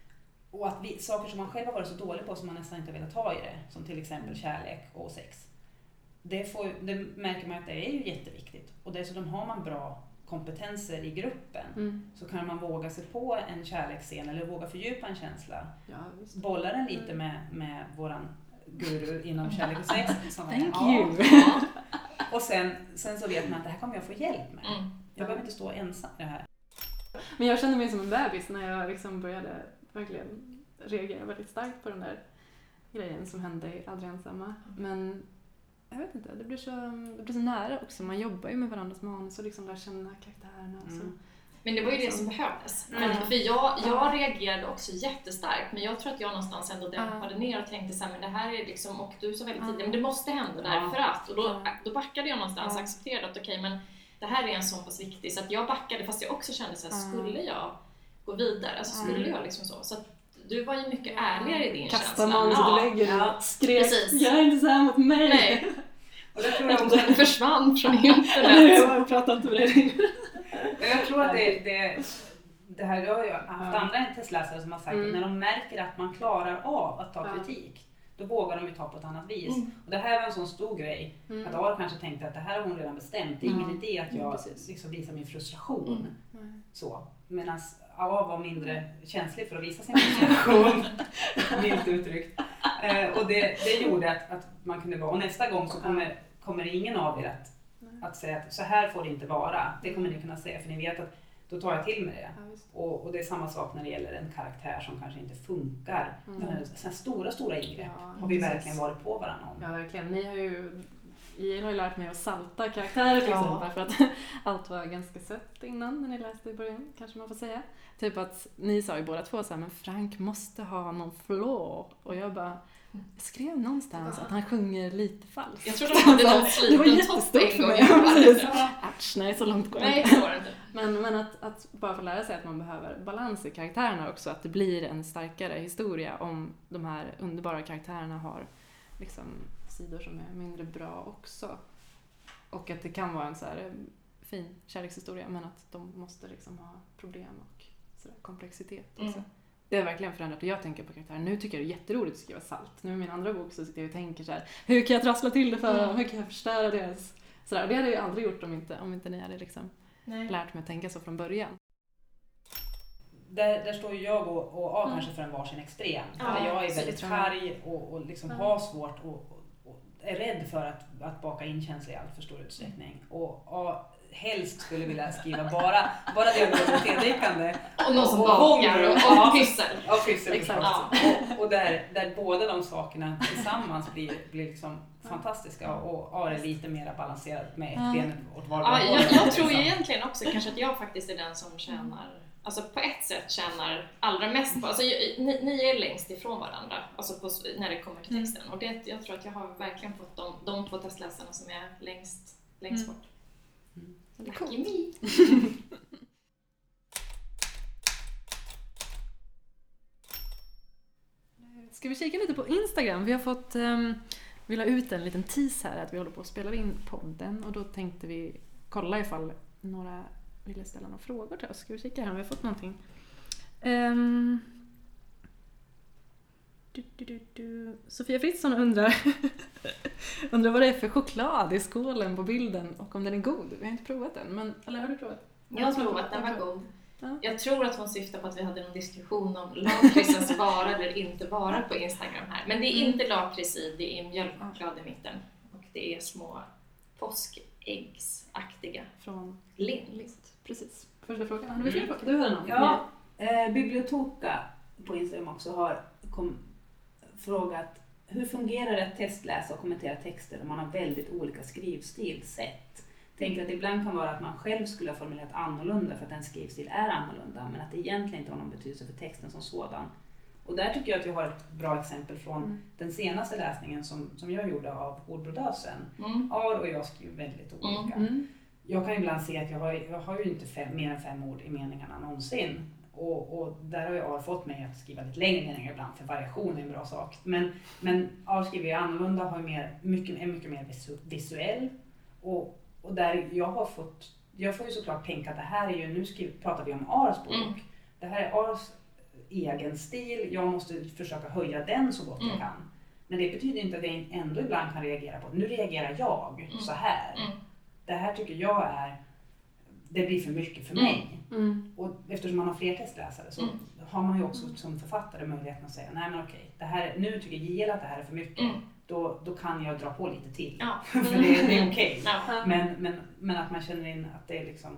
[SPEAKER 2] Och att vi, saker som man själv har varit så dålig på som man nästan inte har velat ta i det. Som till exempel kärlek och sex. Det, får, det märker man att det är ju jätteviktigt. Och dessutom har man bra kompetenser i gruppen. Mm. Så kan man våga sig på en kärleksscen eller våga fördjupa en känsla. Ja, bolla den lite mm. med, med våran guru inom kärlek och sex. Som
[SPEAKER 1] Thank
[SPEAKER 2] är,
[SPEAKER 1] you!
[SPEAKER 2] Ja. Och sen, sen så vet man att det här kommer jag få hjälp med. Mm. Jag behöver inte stå ensam i det här.
[SPEAKER 1] Men jag kände mig som en bebis när jag liksom började verkligen reagera väldigt starkt på den där grejen som hände i Aldrig ensamma. Men jag vet inte, det blir så, det blir så nära också. Man jobbar ju med varandras manus och liksom lär känna karaktärerna. Mm. Så.
[SPEAKER 3] Men det var ju det som behövdes. Mm. För jag, jag reagerade också jättestarkt. Men jag tror att jag någonstans ändå dämpade ner och tänkte så här, men det här är liksom, och du så väldigt tidigt, men det måste hända därför att. Och då, då backade jag någonstans och accepterade att okej, okay, men det här är en så pass viktig. Så att jag backade, fast jag också kände så här, skulle jag gå vidare? Alltså skulle jag liksom så. Så att du var ju mycket ärligare i din
[SPEAKER 1] Kasta
[SPEAKER 3] känsla.
[SPEAKER 1] Kasta manus
[SPEAKER 3] ja.
[SPEAKER 1] i väggen och skrek,
[SPEAKER 3] precis.
[SPEAKER 1] Gör inte så här mot mig.
[SPEAKER 3] Nej.
[SPEAKER 2] Och det tror jag
[SPEAKER 3] också att du försvann från internet.
[SPEAKER 1] Nej, jag pratar inte med dig.
[SPEAKER 2] Jag tror att det, det, det här, jag har ju haft andra testläsare som har sagt mm. att när de märker att man klarar av att ta kritik, då vågar de ju ta på ett annat vis. Mm. Och det här var en sån stor grej mm. att Ar kanske tänkte att det här har hon redan bestämt. Det är ingen mm. idé att jag liksom visar min frustration. Mm. Så. Medan A var mindre känslig för att visa sin frustration. Milt uttryckt. Eh, och det, det gjorde att, att man kunde vara. Och nästa gång så kommer, kommer ingen av er att, att säga att så här får det inte vara. Det kommer ni kunna säga, för ni vet att då tar jag till mig det.
[SPEAKER 1] Ja,
[SPEAKER 2] och, och det är samma sak när det gäller en karaktär som kanske inte funkar.
[SPEAKER 1] Mm.
[SPEAKER 2] Sådana stora, stora ingrepp
[SPEAKER 1] Ja,
[SPEAKER 2] har vi
[SPEAKER 1] precis.
[SPEAKER 2] verkligen varit på varandra om.
[SPEAKER 1] Ja, verkligen. Ni har ju, I har ju lärt mig att salta karaktärer till
[SPEAKER 3] Ja.
[SPEAKER 1] exempel, för att allt var ganska sött innan när ni läste i början, kanske man får säga. Typ att ni sa ju båda två så här, men Frank måste ha någon flaw. Och jag bara, jag skrev någonstans att han sjunger lite falskt.
[SPEAKER 3] Jag tror de hade någon
[SPEAKER 1] Det var
[SPEAKER 3] sliten topp
[SPEAKER 1] jättestort
[SPEAKER 3] en
[SPEAKER 1] för
[SPEAKER 3] gång.
[SPEAKER 1] mig.
[SPEAKER 3] Jag bara,
[SPEAKER 1] Precis.
[SPEAKER 3] ja.
[SPEAKER 1] Äsch, nej, så långt går jag
[SPEAKER 3] Nej,
[SPEAKER 1] inte.
[SPEAKER 3] det var det inte.
[SPEAKER 1] Men, men att, att bara få lära sig att man behöver balans i karaktärerna också. Att det blir en starkare historia om de här underbara karaktärerna har liksom sidor som är mindre bra också. Och att det kan vara en så här eh, fin kärlekshistoria, men att de måste liksom ha problem och så där komplexitet också.
[SPEAKER 3] Mm.
[SPEAKER 1] Det är verkligen förändrat och jag tänker på karaktärer. Nu tycker jag det är jätteroligt att skriva salt. Nu i min andra bok så sitter jag och tänker så här: hur kan jag trassla till det för dem?
[SPEAKER 3] Mm.
[SPEAKER 1] Hur kan jag förstöra deras... Så där. Och det hade jag aldrig gjort om inte, om inte ni hade liksom
[SPEAKER 3] Nej.
[SPEAKER 1] lärt mig att tänka så från början.
[SPEAKER 2] Där, där står ju jag och, och A
[SPEAKER 1] Mm.
[SPEAKER 2] kanske för en varsin extrem.
[SPEAKER 3] Ja,
[SPEAKER 2] där jag är
[SPEAKER 1] så
[SPEAKER 2] väldigt
[SPEAKER 1] det tror jag.
[SPEAKER 2] karg och, och liksom
[SPEAKER 1] Ja.
[SPEAKER 2] har svårt och, och, och är rädd för att, att baka in känslor i allt för stor utsträckning. Och A helst skulle vilja skriva bara, bara dialog och tedrickande.
[SPEAKER 3] Och någon som
[SPEAKER 2] Och
[SPEAKER 3] bakar
[SPEAKER 2] hångel.
[SPEAKER 3] och,
[SPEAKER 2] Ja.
[SPEAKER 3] och pyssel.
[SPEAKER 2] Ja, precis.
[SPEAKER 1] Exakt.
[SPEAKER 3] Ja.
[SPEAKER 2] Och, och där, där båda de sakerna tillsammans blir, blir liksom fantastiska och A är lite mer balanserat med ett
[SPEAKER 1] Ja.
[SPEAKER 2] ben åt var
[SPEAKER 3] Ja, jag,
[SPEAKER 2] håll,
[SPEAKER 3] jag tror ju
[SPEAKER 2] liksom.
[SPEAKER 3] egentligen också kanske att jag faktiskt är den som tjänar, alltså på ett sätt tjänar allra mest på, alltså jag- ni, ni är längst ifrån varandra, alltså på, när det kommer till texten. Och det, jag tror att jag har verkligen fått de, de två testläsarna som är längst, längst
[SPEAKER 1] Mm.
[SPEAKER 3] bort.
[SPEAKER 1] Det är
[SPEAKER 3] Lucky
[SPEAKER 1] coolt.
[SPEAKER 3] me!
[SPEAKER 1] Ska vi kika lite på Instagram? Vi har fått, um, vi la ut en liten tease här att vi håller på att spela in podden och då tänkte vi kolla ifall några ville ställa några frågor till oss. Ska vi kika här om vi har fått någonting? Um, du, du, du, du. Sofia Fritzson undrar undrar vad det är för choklad i skålen på bilden och om den är god. Vi har inte provat den, men eller har du provat?
[SPEAKER 3] Jag har provat, den var god.
[SPEAKER 1] Ja.
[SPEAKER 3] Jag tror att hon syftar på att vi hade någon diskussion om lakritsens vara eller inte vara på Instagram här. Men det är inte lakrits i, det är mjölkchoklad i mitten. Och det är små påskäggsaktiga
[SPEAKER 1] Från
[SPEAKER 3] Lind.
[SPEAKER 1] List. Precis. Första frågan. Hade vi fler frågor? Du hade någon?
[SPEAKER 2] Ja, eh, Bibliotoka på Instagram också har kom, frågat hur fungerar det att testläsa och kommentera texter om man har väldigt olika skrivstilsätt? Tänker att det ibland kan vara att man själv skulle ha formulerat annorlunda för att en skrivstil är annorlunda, men att det egentligen inte har någon betydelse för texten som sådan. Och där tycker jag att jag har ett bra exempel från
[SPEAKER 1] Mm.
[SPEAKER 2] den senaste läsningen som, som jag gjorde av Ordbrodösen.
[SPEAKER 3] Mm.
[SPEAKER 2] Ar och jag skriver väldigt olika.
[SPEAKER 1] Mm.
[SPEAKER 2] Jag kan ibland se att jag har, jag har ju inte fem, mer än fem ord i meningarna någonsin. Och, och där har ju A fått mig att skriva lite längre meningar ibland, för variation är en bra sak. Men, men A skriver ju annorlunda, har ju mer, mycket, är mycket mer visu, visuell. Och, och där jag har fått, jag får ju såklart tänka att det här är ju, nu skriver, pratar vi om A's bok.
[SPEAKER 3] Mm.
[SPEAKER 2] Det här är A's egen stil, jag måste försöka höja den så gott
[SPEAKER 3] Mm.
[SPEAKER 2] jag kan. Men det betyder inte att jag ändå ibland kan reagera på, nu reagerar jag
[SPEAKER 3] Mm.
[SPEAKER 2] så här.
[SPEAKER 3] Mm.
[SPEAKER 2] Det här tycker jag är, det blir för mycket för mig.
[SPEAKER 1] Mm.
[SPEAKER 2] Och eftersom man har fler testläsare så
[SPEAKER 3] Mm.
[SPEAKER 2] har man ju också som författare möjligheten att säga, nej men okej, det här, nu tycker J L att det här är för mycket.
[SPEAKER 3] Mm.
[SPEAKER 2] Då, då kan jag dra på lite till.
[SPEAKER 3] Ja.
[SPEAKER 2] för det, det är okej.
[SPEAKER 3] Ja.
[SPEAKER 2] Men, men, men att man känner in att det är liksom,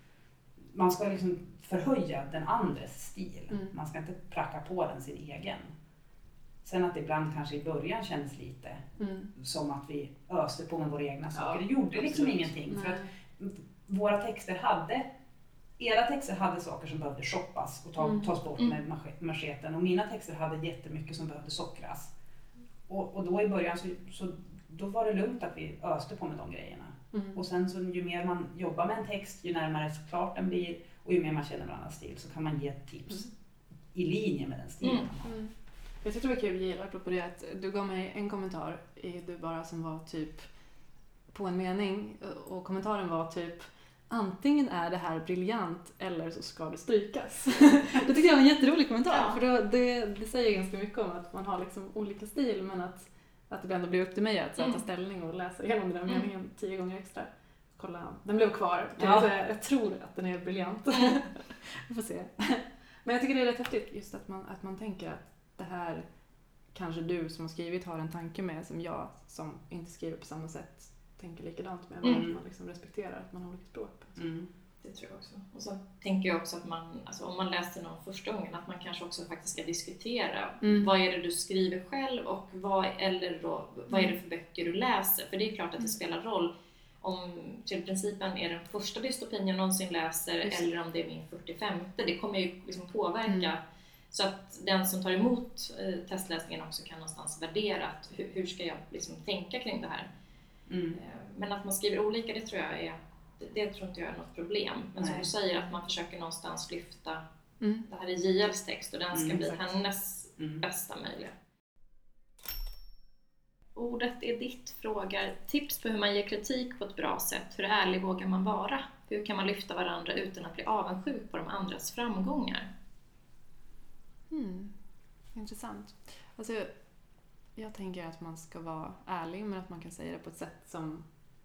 [SPEAKER 2] man ska liksom förhöja den andres stil.
[SPEAKER 1] Mm.
[SPEAKER 2] Man ska inte pracka på den sin egen. Sen att det ibland kanske i början känns lite
[SPEAKER 1] Mm.
[SPEAKER 2] som att vi öste på med våra egna saker.
[SPEAKER 1] Ja,
[SPEAKER 2] det gjorde liksom
[SPEAKER 1] absolut.
[SPEAKER 2] ingenting. För att
[SPEAKER 1] Nej.
[SPEAKER 2] våra texter hade, era texter hade saker som behövde shoppas och ta,
[SPEAKER 1] Mm.
[SPEAKER 2] tas bort
[SPEAKER 3] Mm.
[SPEAKER 2] med masche- macheten. Och mina texter hade jättemycket som behövde sockras. Och, och då i början så, så då var det lugnt att vi öste på med de grejerna.
[SPEAKER 1] Mm.
[SPEAKER 2] Och sen så ju mer man jobbar med en text, ju närmare klart den blir och ju mer man känner varandras stil så kan man ge tips
[SPEAKER 1] Mm.
[SPEAKER 2] i linje med den stilen
[SPEAKER 3] Mm.
[SPEAKER 2] man har.
[SPEAKER 1] Mm. Jag tyckte det var kul, Gilla, apropå det, att du gav mig en kommentar i Du bara som var typ på en mening och kommentaren var typ antingen är det här briljant eller så ska det strykas. Det tycker jag var en jätterolig kommentar,
[SPEAKER 3] Ja.
[SPEAKER 1] för då, det, det säger ganska mycket om att man har liksom olika stil, men att, att det ändå blir upp till mig att så,
[SPEAKER 3] Mm.
[SPEAKER 1] ta ställning och läsa igenom den här
[SPEAKER 3] Mm.
[SPEAKER 1] meningen tio gånger extra. Kolla, den blev kvar.
[SPEAKER 2] Ja.
[SPEAKER 1] Alltså, jag, jag tror att den är briljant. Vi får se. Men jag tycker det är rätt häftigt just att man, att man tänker att det här kanske du som har skrivit har en tanke med som jag som inte skriver på samma sätt tänker likadant med.
[SPEAKER 3] Mm.
[SPEAKER 1] Att man liksom respekterar att man har olika språk.
[SPEAKER 2] Mm.
[SPEAKER 3] Det tror jag också. Och så tänker jag också att man, alltså om man läser någon första gången, att man kanske också faktiskt ska diskutera
[SPEAKER 1] Mm.
[SPEAKER 3] vad är det du skriver själv och vad, eller då, vad är det för böcker du läser. För det är klart att det spelar roll om till principen är den första dystopin jag någonsin läser
[SPEAKER 1] Just.
[SPEAKER 3] eller om det är min fyrtiofemte. Det kommer ju liksom påverka.
[SPEAKER 1] Mm.
[SPEAKER 3] Så att den som tar emot eh, testläsningen också kan någonstans värdera att hur, hur ska jag liksom tänka kring det här.
[SPEAKER 2] Mm.
[SPEAKER 3] Eh, men att man skriver olika, det tror jag är Det, det tror inte jag är något problem. Men som
[SPEAKER 2] Nej.
[SPEAKER 3] du säger, att man försöker någonstans lyfta.
[SPEAKER 1] Mm.
[SPEAKER 3] Det här är J L:s text och den ska
[SPEAKER 2] Mm,
[SPEAKER 3] bli
[SPEAKER 2] exakt.
[SPEAKER 3] hennes
[SPEAKER 2] Mm.
[SPEAKER 3] bästa möjliga. Ordet är ditt frågar tips på hur man ger kritik på ett bra sätt. Hur ärlig vågar man vara? Hur kan man lyfta varandra utan att bli avundsjuk på de andras framgångar?
[SPEAKER 1] Mm. Intressant. Alltså, jag, jag tänker att man ska vara ärlig, men att man kan säga det på ett sätt som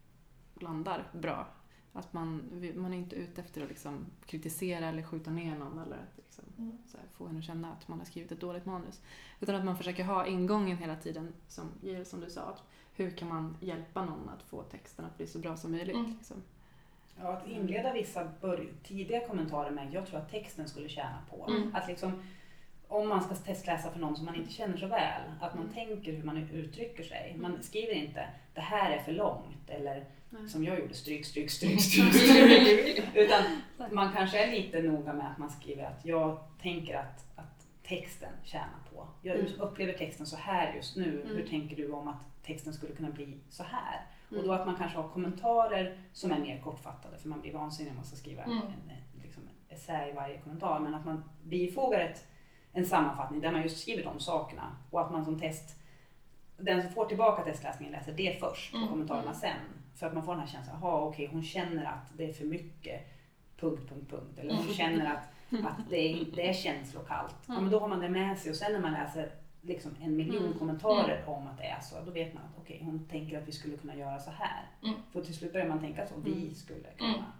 [SPEAKER 1] landar bra. Att man, man är inte ute efter att liksom kritisera eller skjuta ner någon eller att liksom,
[SPEAKER 3] Mm.
[SPEAKER 1] så här, få en att känna att man har skrivit ett dåligt manus. Utan att man försöker ha ingången hela tiden, som, som du sa, att hur kan man hjälpa någon att få texten att bli så bra som möjligt.
[SPEAKER 3] Mm.
[SPEAKER 1] Liksom.
[SPEAKER 2] Ja, att inleda vissa bör- tidiga kommentarer med jag tror att texten skulle tjäna på.
[SPEAKER 3] Mm.
[SPEAKER 2] Att liksom, om man ska testläsa för någon som man inte känner så väl, att man
[SPEAKER 1] Mm.
[SPEAKER 2] tänker hur man uttrycker sig. Man skriver inte det här är för långt eller
[SPEAKER 1] Nej.
[SPEAKER 2] som jag gjorde, stryk, stryk, stryk, stryk, stryk. Utan man kanske är lite noga med att man skriver att jag tänker att, att texten tjänar på. Jag
[SPEAKER 1] Mm.
[SPEAKER 2] upplever texten så här just nu.
[SPEAKER 1] Mm.
[SPEAKER 2] Hur tänker du om att texten skulle kunna bli så här?
[SPEAKER 1] Mm.
[SPEAKER 2] Och då att man kanske har kommentarer som är mer kortfattade, för man blir vansinnig om man ska skriva
[SPEAKER 3] Mm.
[SPEAKER 2] en, en liksom, essä i varje kommentar. Men att man bifogar ett, en sammanfattning där man just skriver de sakerna och att man som test, den som får tillbaka testläsningen läser det först och
[SPEAKER 3] Mm.
[SPEAKER 2] kommentarerna
[SPEAKER 3] Mm.
[SPEAKER 2] sen. För att man får den här känslan, jaha okej, hon känner att det är för mycket, punkt, punkt, punkt. Eller hon
[SPEAKER 3] Mm.
[SPEAKER 2] känner att, att det, är, det är känslokallt. Ja,
[SPEAKER 1] Mm.
[SPEAKER 2] men då har man det med sig och sen när man läser liksom en miljon
[SPEAKER 1] Mm.
[SPEAKER 2] kommentarer om att det är så, då vet man att okej, hon tänker att vi skulle kunna göra så här.
[SPEAKER 3] Mm.
[SPEAKER 2] För till slut börjar man tänka så, vi
[SPEAKER 1] Mm.
[SPEAKER 2] skulle kunna.
[SPEAKER 3] Mm.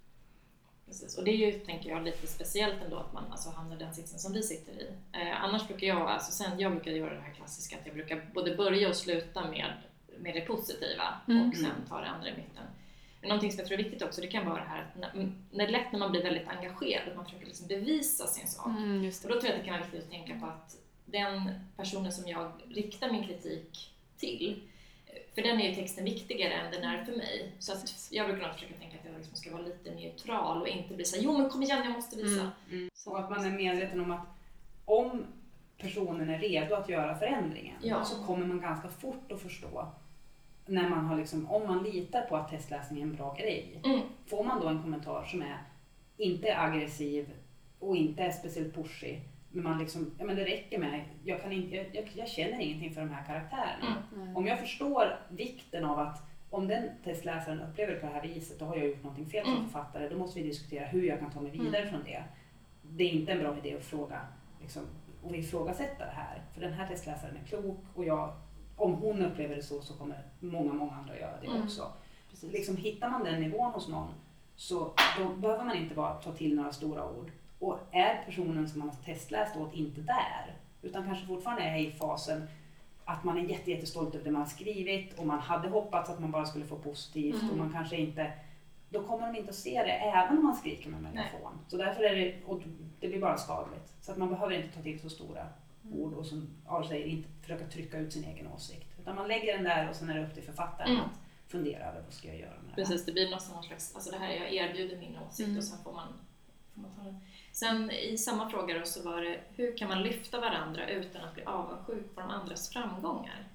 [SPEAKER 3] Precis. Och det är ju, tänker jag, lite speciellt ändå att man alltså hamnar i den sitsen som vi sitter i. Eh, annars brukar jag, alltså sen, jag brukar göra det här klassiska att jag brukar både börja och sluta med, med det positiva
[SPEAKER 1] Mm.
[SPEAKER 3] och sen ta det andra i mitten. Men någonting som jag tror är viktigt också, det kan vara det här att när, när det är lätt när man blir väldigt engagerad, att man försöker liksom bevisa sin sak.
[SPEAKER 1] Mm, just
[SPEAKER 3] Och
[SPEAKER 1] det.
[SPEAKER 3] då tror jag att det kan vara viktigt att tänka på att den personen som jag riktar min kritik till, för den är ju texten viktigare än den är för mig. Så att jag brukar nog försöka tänka att jag liksom ska vara lite neutral och inte bli så här, jo men kom igen, jag måste visa.
[SPEAKER 1] Mm.
[SPEAKER 2] Mm.
[SPEAKER 3] Så
[SPEAKER 2] Och att man är medveten om att om personen är redo att göra förändringen
[SPEAKER 3] Ja.
[SPEAKER 2] så kommer man ganska fort att förstå när man har liksom, om man litar på att testläsning är en bra grej.
[SPEAKER 3] Mm.
[SPEAKER 2] Får man då en kommentar som är inte är aggressiv och inte är speciellt pushig, men man liksom, ja men det räcker med, jag, kan inte, jag, jag, jag känner ingenting för de här karaktärerna.
[SPEAKER 3] Mm.
[SPEAKER 1] Nej.
[SPEAKER 2] Om jag förstår vikten av att om den testläsaren upplever det på det här viset, då har jag gjort någonting fel som
[SPEAKER 3] Mm.
[SPEAKER 2] författare, då måste vi diskutera hur jag kan ta mig vidare
[SPEAKER 1] Mm.
[SPEAKER 2] från det. Det är inte en bra idé att fråga liksom, och ifrågasätta det här, för den här testläsaren är klok och jag, om hon upplever det så, så kommer många, många andra göra det
[SPEAKER 3] Mm.
[SPEAKER 2] också.
[SPEAKER 1] Precis.
[SPEAKER 2] Liksom, hittar man den nivån hos någon, så då behöver man inte bara ta till några stora ord. Och är personen som man har testläst åt inte där, utan kanske fortfarande är i fasen att man är jätte, jättestolt över det man har skrivit och man hade hoppats att man bara skulle få positivt
[SPEAKER 1] Mm.
[SPEAKER 2] och man kanske inte, då kommer de inte att se det även om man skriker med megafon. Så därför är det, och det blir bara skadligt. Så att man behöver inte ta till så stora
[SPEAKER 1] Mm.
[SPEAKER 2] ord och som Ar säger, inte försöka trycka ut sin egen åsikt. Utan man lägger den där och sen är det upp till författaren
[SPEAKER 3] Mm.
[SPEAKER 2] att fundera över vad ska jag göra med det här.
[SPEAKER 3] Precis, det blir någonstans någon slags, alltså det här, jag erbjuder min åsikt
[SPEAKER 1] Mm.
[SPEAKER 3] och sen får man, får man ta den. Sen i samma fråga då så var det, hur kan man lyfta varandra utan att bli avundsjuk på de andras framgångar?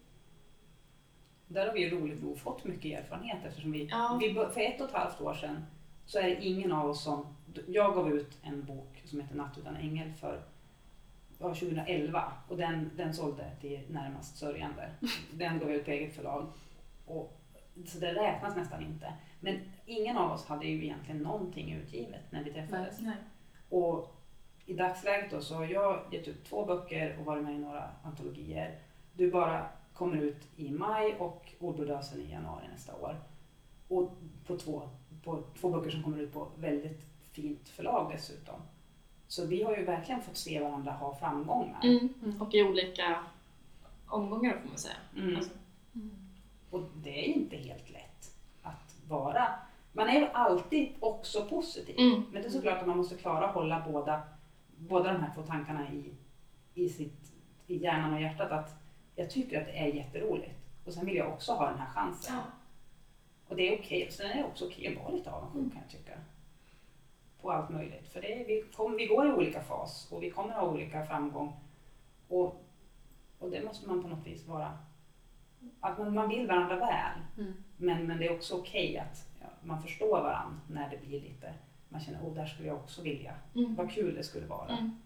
[SPEAKER 2] Där har vi ju roligt nog fått mycket erfarenhet eftersom vi,
[SPEAKER 3] Ja.
[SPEAKER 2] vi bör- för ett och ett halvt år sedan så är det ingen av oss som, jag gav ut en bok som heter Natt utan ängel för ja, tjugoelva och den, den sålde till närmast sörjande. Den gav jag ut på eget förlag. Och, så det räknas nästan inte. Men ingen av oss hade ju egentligen någonting utgivet när vi träffades.
[SPEAKER 3] Nej.
[SPEAKER 2] Och i dagsläget då så har jag gett ut två böcker och varit med i några antologier. Du bara kommer ut i maj och Ordbordösen i januari nästa år. Och på två, på två böcker som kommer ut på väldigt fint förlag dessutom. Så vi har ju verkligen fått se varandra ha framgångar.
[SPEAKER 3] Mm.
[SPEAKER 1] Mm.
[SPEAKER 3] Och i olika omgångar får man säga.
[SPEAKER 2] Mm.
[SPEAKER 3] Alltså,
[SPEAKER 1] Mm.
[SPEAKER 2] Och det är inte helt lätt att vara. Man är ju alltid också positiv.
[SPEAKER 3] Mm.
[SPEAKER 2] Men det är såklart att man måste klara att hålla båda, båda de här två tankarna i, i, sitt, i hjärnan och hjärtat. Att jag tycker att det är jätteroligt. Och sen vill jag också ha den här chansen.
[SPEAKER 3] Ja.
[SPEAKER 2] Och det är okej. Sen är det också okej att vara lite avundsjuk kan jag tycka. På allt möjligt. För det är, vi, kom, vi går i olika fas och vi kommer ha olika framgång. Och, och det måste man på något vis vara. Att man, man vill varandra väl.
[SPEAKER 1] Mm.
[SPEAKER 2] Men, men det är också okej att ja, man förstår varandra när det blir lite. Man känner, åh, där skulle jag också vilja.
[SPEAKER 3] Mm.
[SPEAKER 2] Vad kul det skulle vara.
[SPEAKER 3] Mm.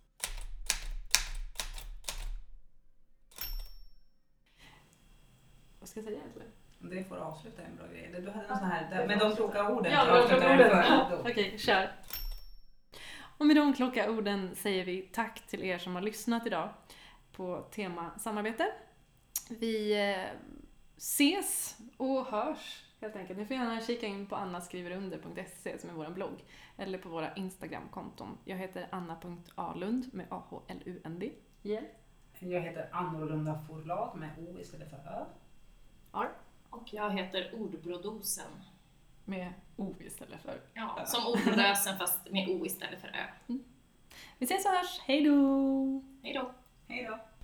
[SPEAKER 1] Vad ska jag säga egentligen?
[SPEAKER 2] Det får avsluta en bra grej. Du hade någon sån här, med de kloka orden.
[SPEAKER 1] Ja,
[SPEAKER 2] till
[SPEAKER 1] de kloka
[SPEAKER 2] avsluta
[SPEAKER 1] orden.
[SPEAKER 2] för.
[SPEAKER 1] Okej, kör. Och med de kloka orden säger vi tack till er som har lyssnat idag på tema samarbete. Vi eh, ses och hörs helt enkelt. Ni får gärna kika in på annaskriverunder punkt se som är vår blogg. Eller på våra Instagram-konton. Jag heter anna punkt alund med A H L U N D. Yeah.
[SPEAKER 2] Jag heter Annorlunda Forlag med O istället för Ö.
[SPEAKER 1] Ja.
[SPEAKER 3] Och jag heter Ordbrodosen.
[SPEAKER 1] Med O istället för
[SPEAKER 3] Ja, som ordbrodösen fast med O istället för Ö.
[SPEAKER 1] Vi ses och hörs. Hej då!
[SPEAKER 3] Hej då!
[SPEAKER 2] Hej då!